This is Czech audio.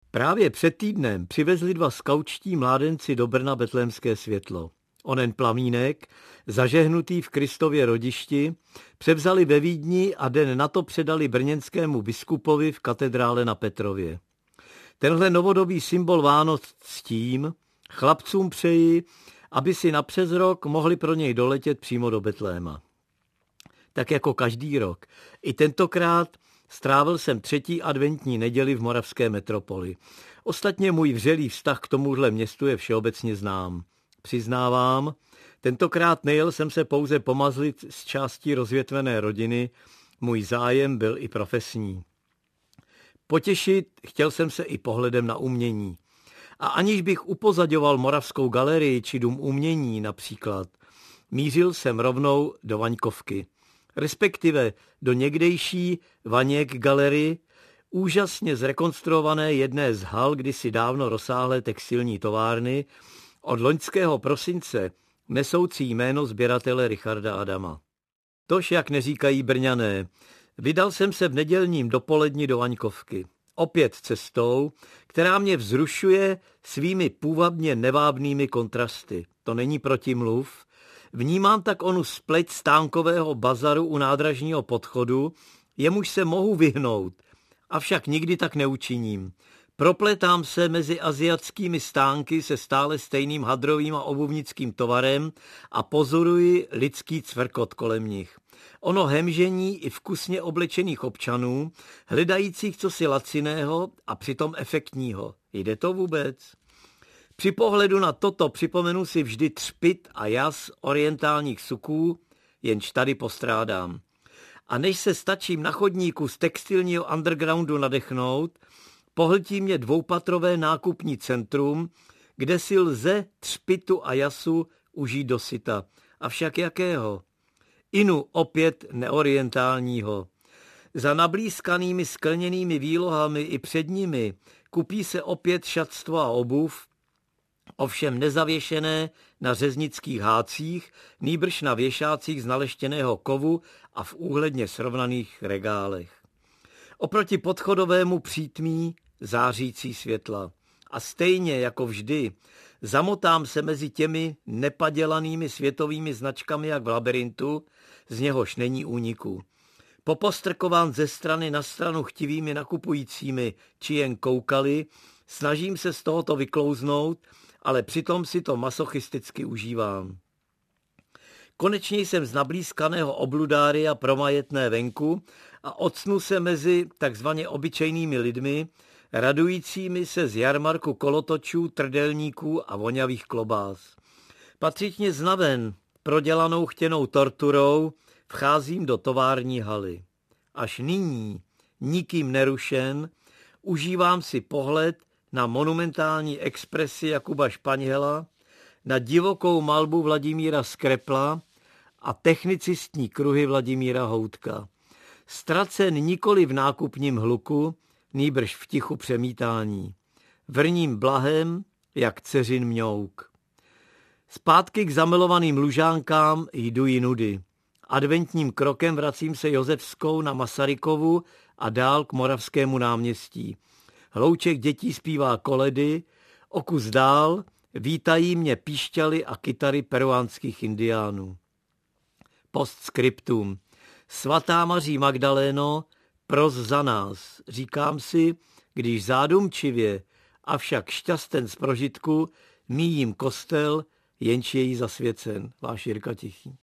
Právě před týdnem přivezli 2 skautští mládenci do Brna betlémské světlo. Onen plamínek, zažehnutý v Kristově rodišti, převzali ve Vídni a den na to předali brněnskému biskupovi v katedrále na Petrově. Tenhle novodobý symbol Vánoc ctím, chlapcům přeji, aby si na přes rok mohli pro něj doletět přímo do Betléma. Tak jako každý rok, i tentokrát strávil jsem 3. adventní neděli v moravské metropoli. Ostatně můj vřelý vztah k tomuhle městu je všeobecně znám. Přiznávám, tentokrát nejel jsem se pouze pomazlit z částí rozvětvené rodiny, můj zájem byl i profesní. Potěšit chtěl jsem se i pohledem na umění. A aniž bych upozaďoval Moravskou galerii či Dům umění například, mířil jsem rovnou do Vaňkovky, respektive do někdejší Vaněk galerii, úžasně zrekonstruované jedné z hal kdysi dávno rozsáhlé textilní továrny, od loňského prosince nesoucí jméno sběratele Richarda Adama. Tož, jak neříkají Brňané, vydal jsem se v nedělním dopoledni do Vaňkovky. Opět cestou, která mě vzrušuje svými půvabně nevábnými kontrasty. To není protimluv. Vnímám tak onu spleť stánkového bazaru u nádražního podchodu, jemuž se mohu vyhnout, avšak nikdy tak neučiním. Propletám se mezi asiatskými stánky se stále stejným hadrovým a obuvnickým tovarem a pozoruji lidský cvrkot kolem nich. Ono hemžení i vkusně oblečených občanů, hledajících cosi laciného a přitom efektního. Jde to vůbec? Při pohledu na toto připomenu si vždy třpyt a jas orientálních suků, jenž tady postrádám. A než se stačím na chodníku z textilního undergroundu nadechnout, pohltí mě 2patrové nákupní centrum, kde si lze třpitu a jasu užít dosyta. Avšak jakého? Inu opět neorientálního. Za nablízkanými skleněnými výlohami i před nimi kupí se opět šatstvo a obuv, ovšem nezavěšené na řeznických hácích, nýbrž na věšácích z naleštěného kovu a v úhledně srovnaných regálech. Oproti podchodovému přítmí zářící světla. A stejně jako vždy zamotám se mezi těmi nepadělanými světovými značkami jak v labirintu, z něhož není úniku. Popostrkován ze strany na stranu chtivými nakupujícími, či jen koukali, snažím se z tohoto vyklouznout, ale přitom si to masochisticky užívám. Konečně jsem z nablízkaného obludária promajetné venku a ocnu se mezi takzvaně obyčejnými lidmi, radujícími se z jarmarku kolotočů, trdelníků a vonavých klobás. Patřičně znaven prodělanou chtěnou torturou vcházím do tovární haly. Až nyní, nikým nerušen, užívám si pohled na monumentální expresi Jakuba Španěla, na divokou malbu Vladimíra Skrepla a technicistní kruhy Vladimíra Houtka. Ztracen nikoli v nákupním hluku, nýbrž v tichu přemítání. Vrním blahem, jak dceřin mňouk. Zpátky k zamilovaným lužánkám jdu jinudy. Adventním krokem vracím se Josefskou na Masarykovu a dál k Moravskému náměstí. Hlouček dětí zpívá koledy, o kus dál vítají mě píšťaly a kytary peruánských indiánů. Postscriptum. Svatá Maří Magdaléno, pros za nás, říkám si, když zádumčivě, avšak šťasten z prožitku, míjím kostel, jenž je jí zasvěcen. Váš Jirka Tichý.